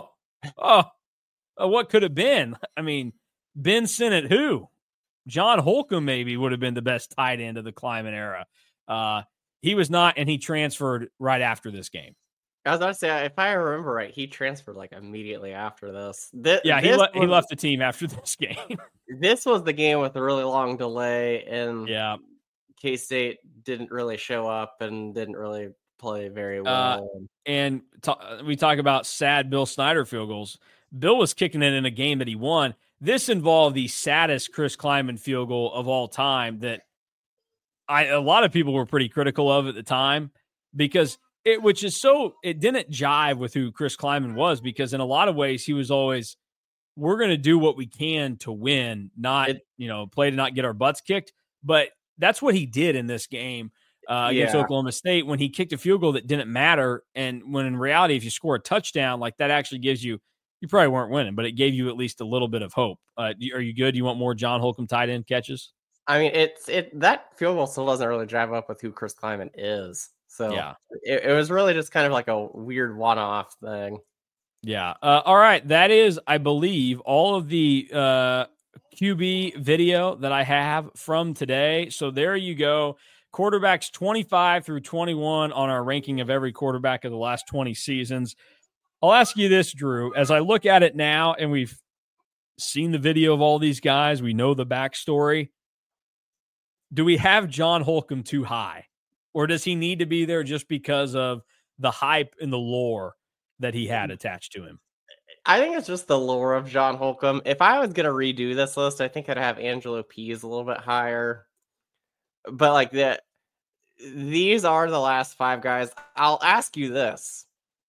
Speaker 1: what could have been? I mean, Ben Sinnott, who? John Holcomb maybe would have been the best tight end of the Kleiman era. He was not, and he transferred right after this game.
Speaker 2: I was about to say, if I remember right, he transferred like immediately after this.
Speaker 1: He left the team after this game.
Speaker 2: This was the game with a really long delay, and K-State didn't really show up and didn't really play very well.
Speaker 1: And we talk about sad Bill Snyder field goals. Bill was kicking it in a game that he won. This involved the saddest Chris Kleiman field goal of all time that a lot of people were pretty critical of at the time, because it didn't jive with who Chris Kleiman was, because in a lot of ways he was always, we're going to do what we can to win, not play to not get our butts kicked. But that's what he did in this game against Oklahoma State, when he kicked a field goal that didn't matter. And when in reality, if you score a touchdown, like that actually gives you probably weren't winning, but it gave you at least a little bit of hope. Are you good? You want more John Holcomb tight end catches?
Speaker 2: I mean, that field goal still doesn't really drive up with who Chris Kleiman is. So it was really just kind of like a weird one-off thing.
Speaker 1: Yeah. All right. That is, I believe, all of the QB video that I have from today. So there you go. Quarterbacks 25 through 21 on our ranking of every quarterback of the last 20 seasons. I'll ask you this, Drew. As I look at it now, and we've seen the video of all these guys, we know the backstory. Do we have John Holcomb too high? Or does he need to be there just because of the hype and the lore that he had attached to him?
Speaker 2: I think it's just the lore of John Holcomb. If I was going to redo this list, I think I'd have Angelo Pease a little bit higher. But like that, these are the last five guys. I'll ask you this.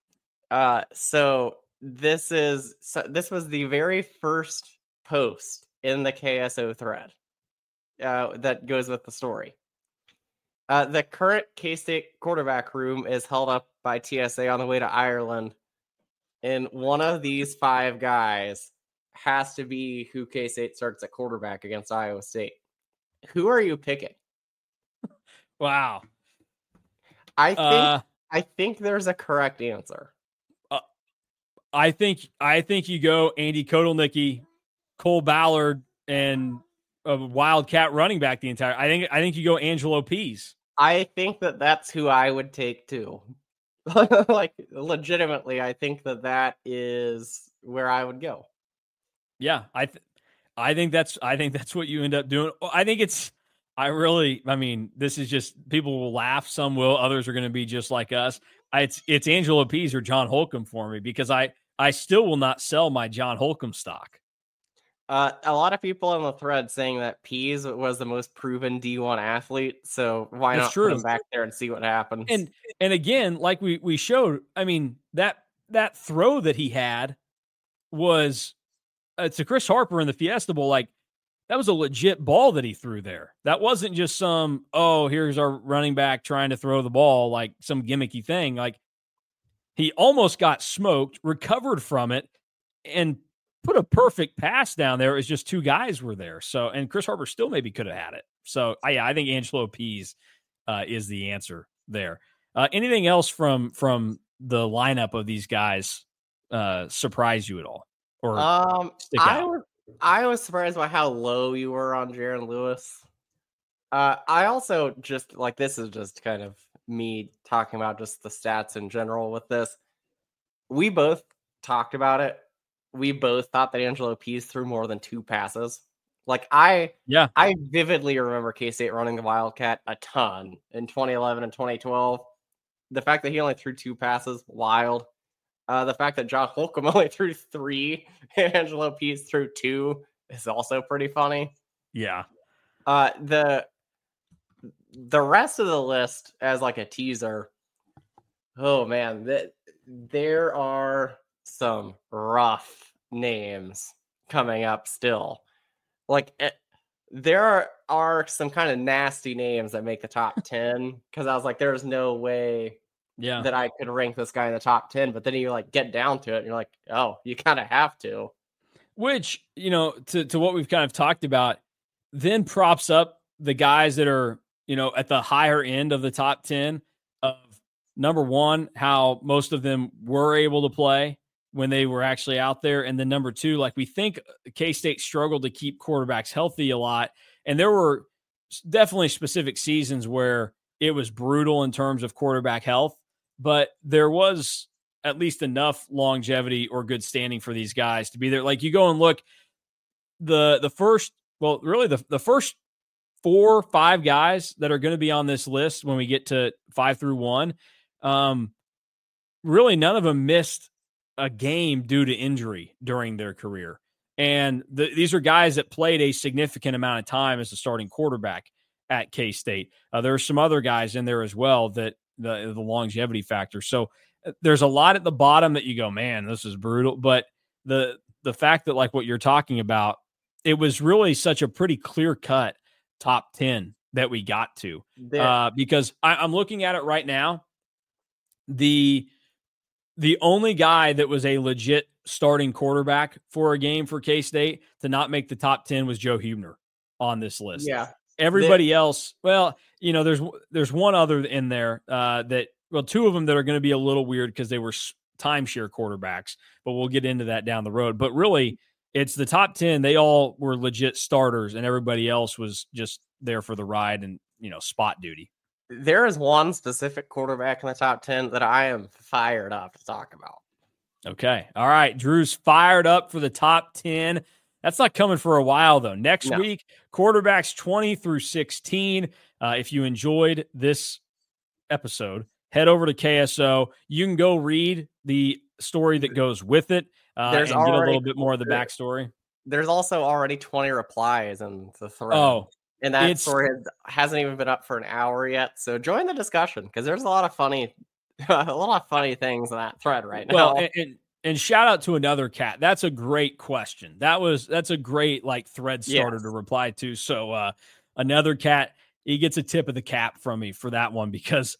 Speaker 2: So this was the very first post in the KSO thread that goes with the story. The current K-State quarterback room is held up by TSA on the way to Ireland, and one of these five guys has to be who K-State starts at quarterback against Iowa State. Who are you picking?
Speaker 1: Wow.
Speaker 2: I think there's a correct answer.
Speaker 1: I think you go Andy Kotelnicki, Cole Ballard, and a Wildcat running back the entire. I think you go Angelo Pease.
Speaker 2: I think that's who I would take too. Like legitimately, I think that is where I would go.
Speaker 1: Yeah, I think that's what you end up doing. I mean, this is just, people will laugh, some will, others are going to be just like us. It's Angelo Pease or John Holcomb for me, because I still will not sell my John Holcomb stock.
Speaker 2: A lot of people on the thread saying that Pease was the most proven D1 athlete, so why not put him back there and see what happens?
Speaker 1: And again, like we showed, I mean, that throw that he had was to Chris Harper in the Fiesta Bowl. Like, that was a legit ball that he threw there. That wasn't just some, oh, here's our running back trying to throw the ball, like some gimmicky thing. Like, he almost got smoked, recovered from it, and put a perfect pass down there. It was just two guys were there. So, and Chris Harper still maybe could have had it. So, I think Angelo Pease is the answer there. Anything else from the lineup of these guys surprise you at all? Or stick out?
Speaker 2: I was surprised by how low you were on Jaron Lewis. I also just like, this is just kind of me talking about just the stats in general with this. We both talked about it. We both thought that Angelo Pease threw more than 2 passes. Like, I vividly remember K-State running the Wildcat a ton in 2011 and 2012. The fact that he only threw 2 passes, wild. The fact that John Holcomb only threw 3 and Angelo Pease threw 2 is also pretty funny.
Speaker 1: Yeah.
Speaker 2: The rest of the list, as like a teaser, oh man, there are some rough names coming up still. Like, there are some kind of nasty names that make the top 10, because I was like, there's no way that I could rank this guy in the top 10. But then you like get down to it and you're like, oh, you kind of have to. Which,
Speaker 1: to what we've kind of talked about, then props up the guys that are, at the higher end of the top 10 of, number one, how most of them were able to play when they were actually out there. And then number two, like, we think K-State struggled to keep quarterbacks healthy a lot. And there were definitely specific seasons where it was brutal in terms of quarterback health, but there was at least enough longevity or good standing for these guys to be there. Like, you go and look, the first 4 or 5 guys that are going to be on this list when we get to 5 through 1, really none of them missed a game due to injury during their career. And these are guys that played a significant amount of time as a starting quarterback at K-State. There are some other guys in there as well that the longevity factor. So there's a lot at the bottom that you go, man, this is brutal. But the fact that, like what you're talking about, it was really such a pretty clear cut top 10 that we got to, because I'm looking at it right now. The only guy that was a legit starting quarterback for a game for K-State to not make the top 10 was Joe Huebner on this list.
Speaker 2: Yeah.
Speaker 1: Everybody else, well, there's one other in there two of them that are going to be a little weird because they were timeshare quarterbacks, but we'll get into that down the road. But really, it's the top 10. They all were legit starters, and everybody else was just there for the ride and, spot duty.
Speaker 2: There is one specific quarterback in the top 10 that I am fired up to talk about.
Speaker 1: Okay. All right. Drew's fired up for the top 10. That's not coming for a while, though. Next week, quarterbacks 20 through 16. If you enjoyed this episode, head over to KSO. You can go read the story that goes with it and get a little bit more of the backstory.
Speaker 2: There's also already 20 replies in the thread. Oh, and that story hasn't even been up for an hour yet. So join the discussion, because there's a lot of funny things in that thread right now.
Speaker 1: Well, and shout out to another cat. That's a great question. That's a great thread starter to reply to. So another cat, he gets a tip of the cap from me for that one, because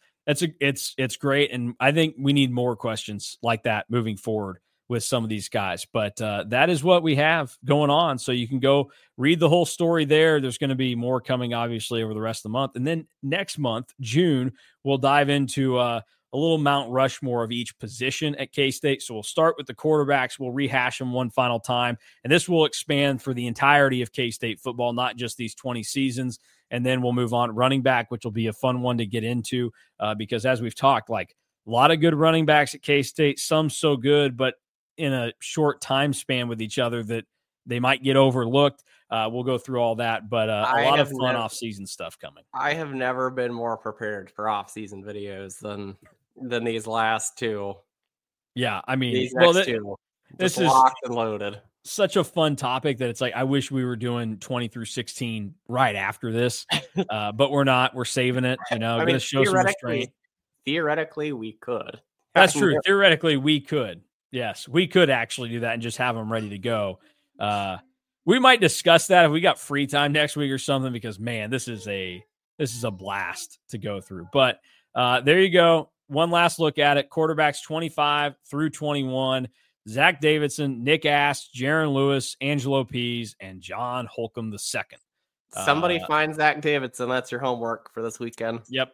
Speaker 1: it's great. And I think we need more questions like that moving forward with some of these guys. But that is what we have going on. So you can go read the whole story there. There's going to be more coming, obviously, over the rest of the month. And then next month, June, we'll dive into a little Mount Rushmore of each position at K-State. So we'll start with the quarterbacks. We'll rehash them one final time. And this will expand for the entirety of K-State football, not just these 20 seasons. And then we'll move on running back, which will be a fun one to get into because, as we've talked, a lot of good running backs at K-State, some so good, but in a short time span with each other that they might get overlooked. We'll go through all that, but a lot of fun off-season stuff coming.
Speaker 2: I have never been more prepared for off-season videos than these last two.
Speaker 1: Yeah, I mean,
Speaker 2: these next two, this is locked and loaded.
Speaker 1: Such a fun topic that it's I wish we were doing 20 through 16 right after this, but we're not. We're saving it. Going to show some restraint.
Speaker 2: Theoretically, we could.
Speaker 1: That's true. Theoretically, we could. Yes, we could actually do that and just have them ready to go. We might discuss that if we got free time next week or something, because man, this is a blast to go through. But there you go. One last look at it. Quarterbacks 25 through 21. Zach Davidson, Nick Ass, Jaron Lewis, Angelo Pease, and John Holcomb II.
Speaker 2: Somebody find Zach Davidson. That's your homework for this weekend.
Speaker 1: Yep.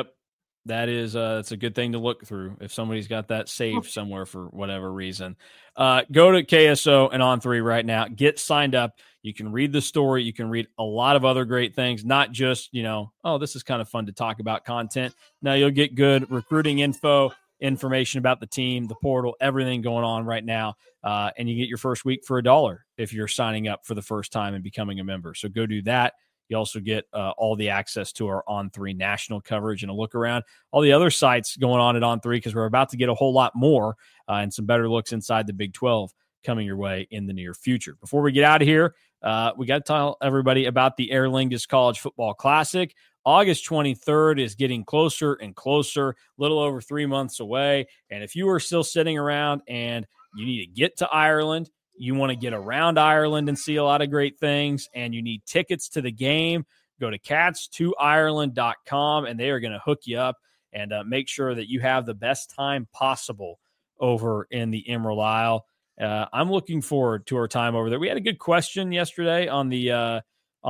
Speaker 1: That is it's a good thing to look through if somebody's got that saved somewhere for whatever reason. Go to KSO and On3 right now. Get signed up. You can read the story. You can read a lot of other great things, not just, this is kind of fun to talk about content. Now you'll get good recruiting information about the team, the portal, everything going on right now. And you get your first week for $1 if you're signing up for the first time and becoming a member. So go do that. You also get all the access to our On3 national coverage and a look around all the other sites going on at On3, because we're about to get a whole lot more and some better looks inside the Big 12 coming your way in the near future. Before we get out of here, we got to tell everybody about the Aer Lingus College Football Classic. August 23rd is getting closer and closer, a little over 3 months away. And if you are still sitting around and you need to get to Ireland, you want to get around Ireland and see a lot of great things, and you need tickets to the game, go to cats2ireland.com, and they are going to hook you up and make sure that you have the best time possible over in the Emerald Isle. I'm looking forward to our time over there. We had a good question yesterday on the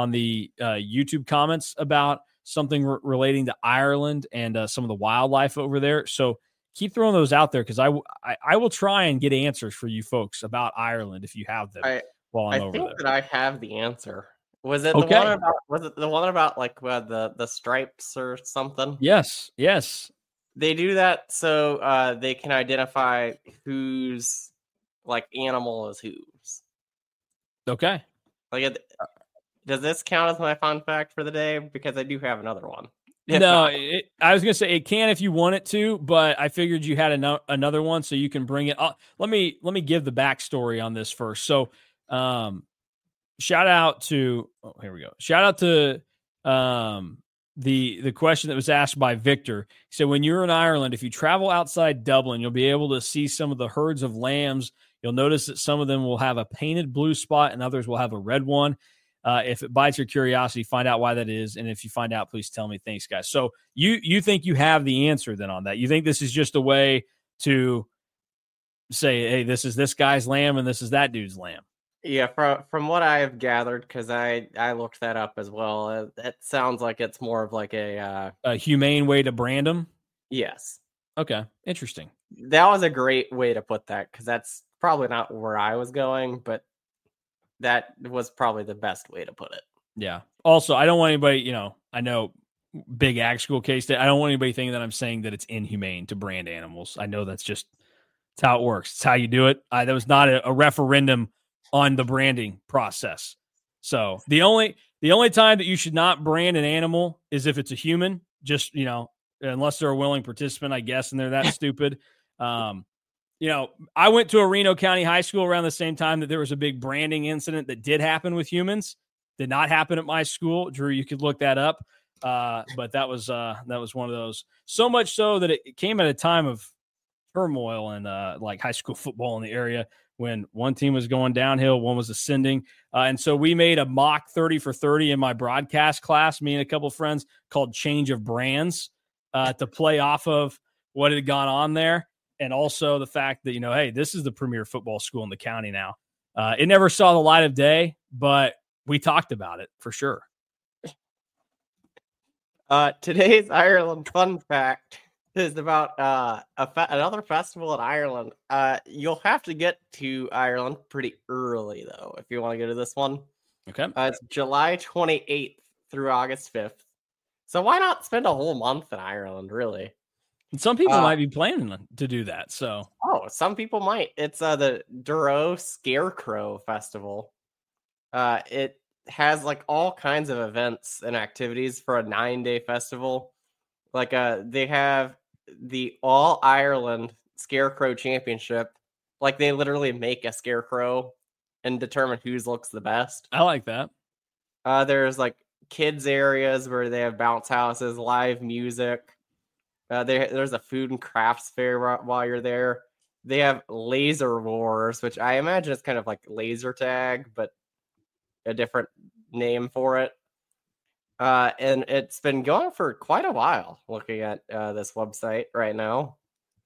Speaker 1: YouTube comments about something relating to Ireland and some of the wildlife over there. So keep throwing those out there, because I will try and get answers for you folks about Ireland if you have them while I'm over there.
Speaker 2: I think that I have the answer. Was it the one about like the stripes or something?
Speaker 1: Yes.
Speaker 2: They do that so they can identify whose like animal is whose.
Speaker 1: Okay.
Speaker 2: Like, does this count as my fun fact for the day? Because I do have another one.
Speaker 1: No, I was going to say it can if you want it to, but I figured you had another one, so you can bring it up. Let me give the backstory on this first. So, shout out to the question that was asked by Victor. He said, when you're in Ireland, if you travel outside Dublin, you'll be able to see some of the herds of lambs. You'll notice that some of them will have a painted blue spot and others will have a red one. If it bites your curiosity, find out why that is. And if you find out, please tell me. Thanks, guys. So you think you have the answer then on that? You think this is just a way to say, hey, this is this guy's lamb and this is that dude's lamb?
Speaker 2: Yeah, from what I've gathered, because I looked that up as well. It sounds like it's more of like a
Speaker 1: humane way to brand them.
Speaker 2: Yes.
Speaker 1: Okay. Interesting.
Speaker 2: That was a great way to put that, because that's probably not where I was going, but that was probably the best way to put it.
Speaker 1: Yeah. Also, I don't want anybody, I know big ag school case that I don't want anybody thinking that I'm saying that it's inhumane to brand animals. I know that's how it works. It's how you do it. That was not a referendum on the branding process. So the only time that you should not brand an animal is if it's a human, just, unless they're a willing participant, I guess, and they're that stupid. I went to a Reno County high school around the same time that there was a big branding incident that did happen with humans. Did not happen at my school. Drew, you could look that up. But that was one of those. So much so that it came at a time of turmoil and like high school football in the area, when one team was going downhill, one was ascending. And so we made a mock 30 for 30 in my broadcast class, me and a couple of friends, called Change of Brands, to play off of what had gone on there. And also the fact that, hey, this is the premier football school in the county now. It never saw the light of day, but we talked about it for sure.
Speaker 2: Today's Ireland fun fact is about another festival in Ireland. You'll have to get to Ireland pretty early, though, if you want to go to this one.
Speaker 1: Okay.
Speaker 2: It's July 28th through August 5th. So why not spend a whole month in Ireland, really?
Speaker 1: And some people might be planning to do that. So,
Speaker 2: some people might. It's the Duro Scarecrow Festival. It has like all kinds of events and activities for a 9-day festival. Like they have the All Ireland Scarecrow Championship. Like they literally make a scarecrow and determine whose looks the best.
Speaker 1: I like that.
Speaker 2: There's like kids areas where they have bounce houses, live music. There's a food and crafts fair while you're there. They have laser wars, which I imagine is kind of like laser tag, but a different name for it. And it's been going for quite a while looking at this website right now.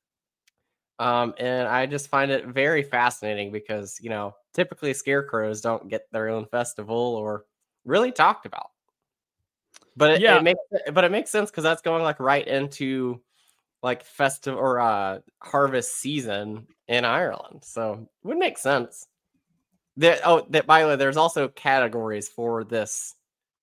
Speaker 2: And I just find it very fascinating because, typically scarecrows don't get their own festival or really talked about. But it makes sense because that's going like right into like festive or harvest season in Ireland. So it would make sense. By the way, there's also categories for this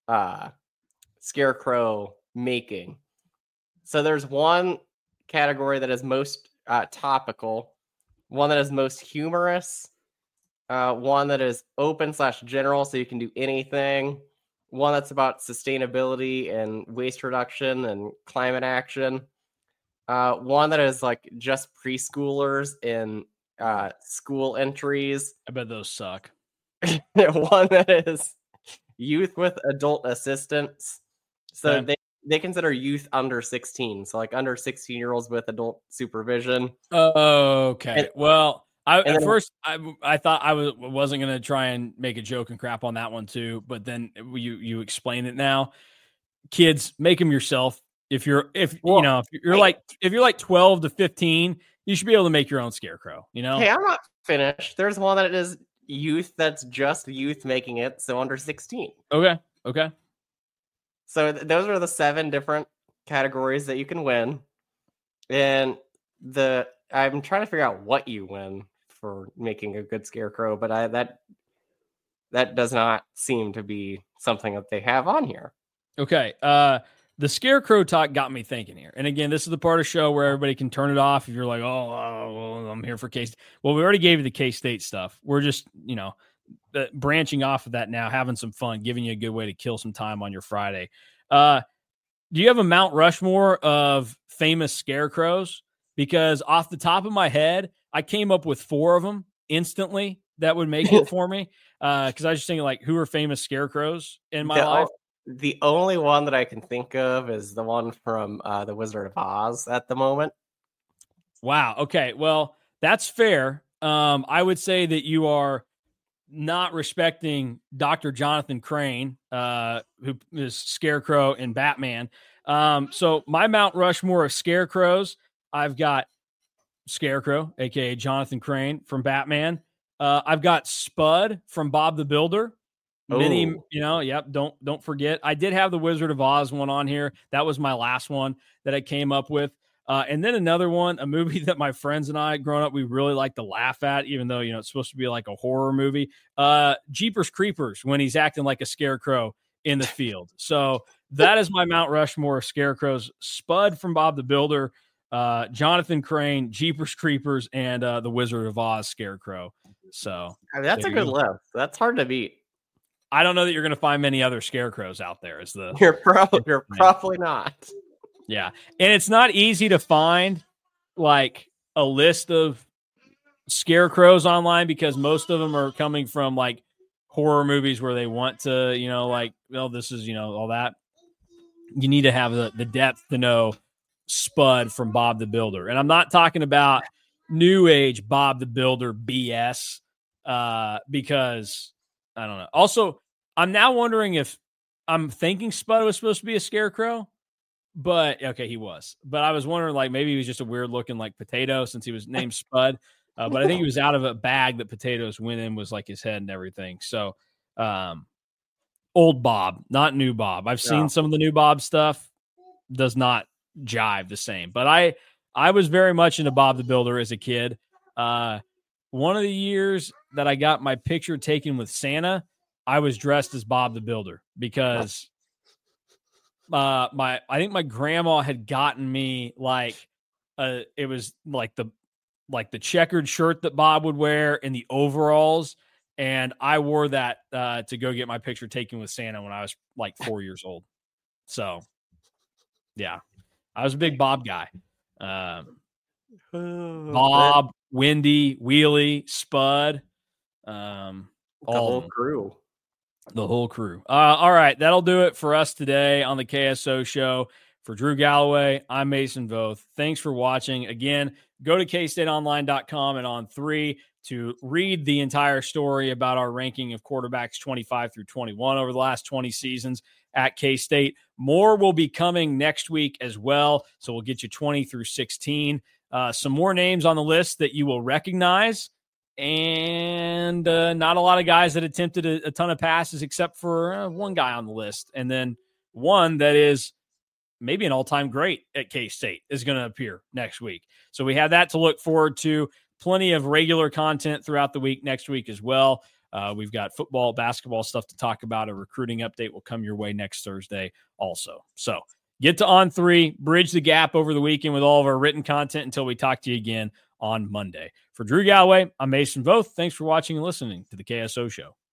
Speaker 2: scarecrow making. So there's one category that is most topical, one that is most humorous, one that is open/general, so you can do anything, one that's about sustainability and waste reduction and climate action, one that is like just preschoolers in school entries.
Speaker 1: I bet those suck.
Speaker 2: One that is youth with adult assistance. So they consider youth under 16. So like under 16-year-olds with adult supervision.
Speaker 1: Okay. Well, at first I thought I wasn't going to try and make a joke and crap on that one too, but then you explain it now. Kids, make them yourself. If you're like 12 to 15, you should be able to make your own scarecrow,
Speaker 2: Hey, I'm not finished. There's one that is youth that's just youth making it, so under 16.
Speaker 1: Okay.
Speaker 2: So those are the 7 different categories that you can win. And I'm trying to figure out what you win for making a good scarecrow, but that does not seem to be something that they have on here.
Speaker 1: Okay. The scarecrow talk got me thinking here. And again, this is the part of the show where everybody can turn it off if you're like, well, I'm here for K-State. Well, we already gave you the K-State stuff. We're just, branching off of that now, having some fun, giving you a good way to kill some time on your Friday. Do you have a Mount Rushmore of famous scarecrows? Because off the top of my head, I came up with 4 of them instantly that would make it for me. Because I was just thinking, like, who are famous scarecrows in my life?
Speaker 2: The only one that I can think of is the one from The Wizard of Oz at the moment.
Speaker 1: Wow. Okay. Well, that's fair. I would say that you are not respecting Dr. Jonathan Crane, who is Scarecrow in Batman. So my Mount Rushmore of scarecrows, I've got Scarecrow, aka Jonathan Crane from Batman. I've got Spud from Bob the Builder. Don't forget. I did have the Wizard of Oz one on here. That was my last one that I came up with. And then another one, a movie that my friends and I growing up, we really like to laugh at, even though, it's supposed to be like a horror movie. Jeepers Creepers, when he's acting like a scarecrow in the field. So that is my Mount Rushmore of scarecrows: Spud from Bob the Builder, Jonathan Crane, Jeepers Creepers, and the Wizard of Oz scarecrow. So
Speaker 2: that's a good list. That's hard to beat.
Speaker 1: I don't know that you're going to find many other scarecrows out there.
Speaker 2: You're probably not.
Speaker 1: Yeah. And it's not easy to find like a list of scarecrows online because most of them are coming from like horror movies where they want to, this is, all that. You need to have the depth to know Spud from Bob the Builder. And I'm not talking about new age Bob the Builder BS because I don't know. Also, I'm now wondering if I'm thinking Spud was supposed to be a scarecrow, but okay, he was. But I was wondering, like, maybe he was just a weird looking like potato since he was named Spud. But I think he was out of a bag that potatoes went in, was like his head and everything. So, old Bob, not new Bob. I've seen some of the new Bob stuff. Does not jive the same. But I was very much into Bob the Builder as a kid. One of the years that I got my picture taken with Santa, I was dressed as Bob the Builder because I think my grandma had gotten me it was like the checkered shirt that Bob would wear and the overalls, and I wore that to go get my picture taken with Santa when I was like 4 years old. So yeah, I was a big Bob guy. Bob, Wendy, Wheelie, Spud,
Speaker 2: the whole crew.
Speaker 1: The whole crew. All right, that'll do it for us today on the KSO show. For Drew Galloway, I'm Mason Voth. Thanks for watching. Again, go to kstateonline.com and On3 to read the entire story about our ranking of quarterbacks 25 through 21 over the last 20 seasons at K-State. More will be coming next week as well, so we'll get you 20 through 16. Some more names on the list that you will recognize, and not a lot of guys that attempted a ton of passes except for one guy on the list, and then one that is maybe an all-time great at K-State is going to appear next week. So we have that to look forward to. Plenty of regular content throughout the week next week as well. We've got football, basketball stuff to talk about. A recruiting update will come your way next Thursday also. So get to On3, bridge the gap over the weekend with all of our written content until we talk to you again on Monday. For Drew Galloway, I'm Mason Voth. Thanks for watching and listening to the KSO Show.